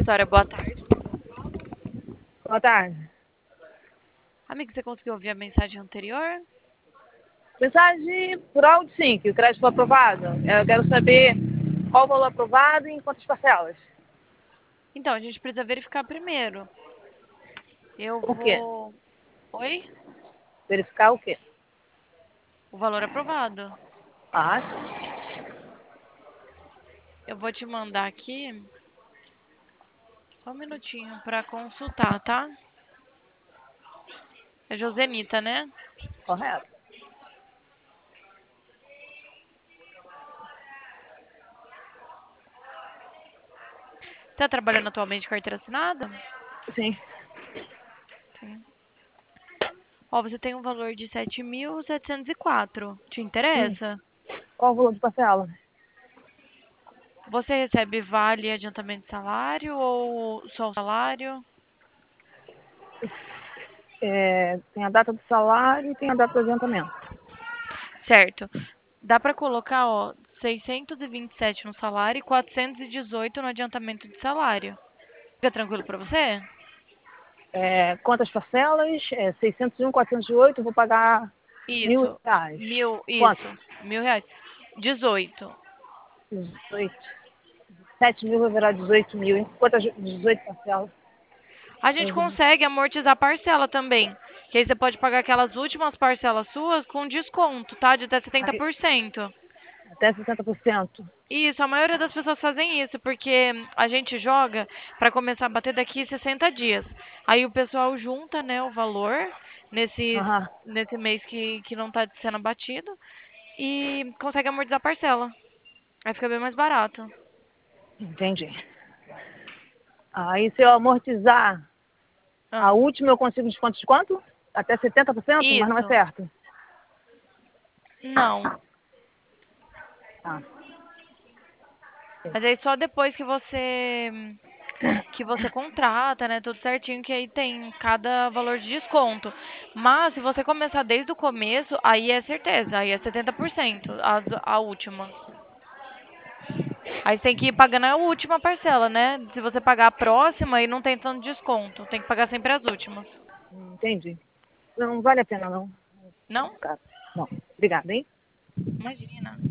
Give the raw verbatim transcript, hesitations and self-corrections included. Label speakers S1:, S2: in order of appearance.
S1: Vitória, boa tarde.
S2: Boa tarde.
S1: Amigo, você conseguiu ouvir a mensagem anterior?
S2: Mensagem por áudio, sim, que o crédito foi aprovado. Eu quero saber qual o valor aprovado e em quantas parcelas.
S1: Então, a gente precisa verificar primeiro. Eu
S2: O quê?
S1: vou. Oi?
S2: Verificar o quê?
S1: O valor aprovado.
S2: Ah,
S1: Eu vou te mandar aqui. Só um minutinho pra consultar, tá? É Josenita, né?
S2: correto.
S1: Você tá trabalhando atualmente de carteira assinada?
S2: Sim.
S1: Sim. Ó, você tem um valor de sete mil setecentos e quatro. Te
S2: Hum.
S1: interessa?
S2: Qual o valor de parcela?
S1: Você recebe vale adiantamento de salário ou só o salário?
S2: É, tem a data do salário e tem a data do adiantamento.
S1: Certo. Dá pra colocar, ó, seiscentos e vinte e sete no salário e quatrocentos e dezoito no adiantamento de salário. Fica tranquilo pra você?
S2: É, quantas parcelas? É, seiscentos e um, quatrocentos e oito, eu vou pagar mil
S1: Isso.
S2: reais.
S1: Mil,
S2: Quanto?
S1: isso. Mil reais. Dezoito.
S2: dezoito. sete mil vai virar dezoito mil. Em quantas? dezoito parcelas.
S1: A gente consegue amortizar parcela também. Que aí você pode pagar aquelas últimas parcelas suas com desconto, tá? De até setenta
S2: Aí,
S1: por cento.
S2: até sessenta por cento.
S1: Isso, a maioria das pessoas fazem isso, porque a gente joga para começar a bater daqui sessenta dias. Aí o pessoal junta, né, o valor nesses,
S2: Aham,
S1: nesse mês que, que não está sendo batido e consegue amortizar a parcela. Aí fica bem mais barato.
S2: entendi. Aí se eu amortizar a
S1: Ah,
S2: última, eu consigo desconto de quanto? Até setenta por cento, mas não é
S1: isso.
S2: certo.
S1: Não.
S2: Ah,
S1: Mas aí só depois que você que você contrata, né, tudo certinho, que aí tem cada valor de desconto. Mas se você começar desde o começo, aí é certeza, aí é setenta por cento as, a última. Aí você tem que ir pagando a última parcela, né? Se você pagar a próxima, aí não tem tanto desconto. Tem que pagar sempre as últimas.
S2: entendi. Não vale a pena, não.
S1: Não?
S2: Cara, não. Obrigada, hein?
S1: Imagina.